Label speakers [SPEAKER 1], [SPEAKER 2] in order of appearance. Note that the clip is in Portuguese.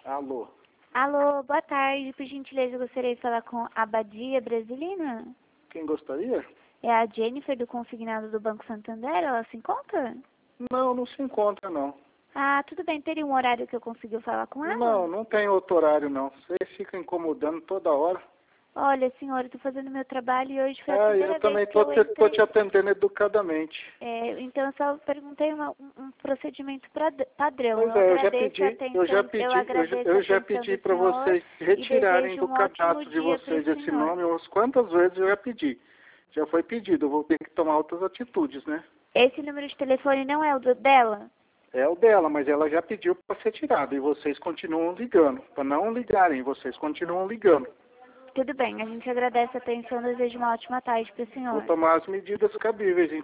[SPEAKER 1] Alô?
[SPEAKER 2] Alô, boa tarde. Por gentileza, eu gostaria de falar com a Badia Brasilina.
[SPEAKER 1] Quem gostaria?
[SPEAKER 2] É a Jennifer do Consignado do Banco Santander. Ela se encontra?
[SPEAKER 1] Não, não se encontra, não.
[SPEAKER 2] Ah, tudo bem. Teria um horário que eu consiga falar com ela?
[SPEAKER 1] Não, não tem outro horário, não. Você fica incomodando toda hora.
[SPEAKER 2] Olha, senhora, eu tô fazendo meu trabalho e hoje foi a primeira
[SPEAKER 1] Eu também
[SPEAKER 2] vez que eu
[SPEAKER 1] tô
[SPEAKER 2] entrei.
[SPEAKER 1] te atendendo educadamente.
[SPEAKER 2] Então eu só perguntei um procedimento padrão.
[SPEAKER 1] Pois
[SPEAKER 2] Eu
[SPEAKER 1] é,
[SPEAKER 2] agradeço a atenção, eu agradeço a
[SPEAKER 1] eu já
[SPEAKER 2] atenção
[SPEAKER 1] pedi
[SPEAKER 2] do
[SPEAKER 1] para
[SPEAKER 2] senhor
[SPEAKER 1] vocês
[SPEAKER 2] e
[SPEAKER 1] retirarem
[SPEAKER 2] desejo
[SPEAKER 1] do
[SPEAKER 2] um ótimo
[SPEAKER 1] cadastro de
[SPEAKER 2] dia para o
[SPEAKER 1] vocês esse
[SPEAKER 2] senhor.
[SPEAKER 1] nome. Quantas vezes eu já pedi? Já foi pedido, eu vou ter que tomar outras atitudes, né?
[SPEAKER 2] Esse número de telefone não é o dela?
[SPEAKER 1] É o dela, mas ela já pediu para ser tirado e vocês continuam ligando. Para não ligarem, vocês continuam ligando.
[SPEAKER 2] Tudo bem, a gente agradece a atenção e deseja uma ótima tarde para o
[SPEAKER 1] Vou
[SPEAKER 2] senhor.
[SPEAKER 1] tomar as medidas cabíveis,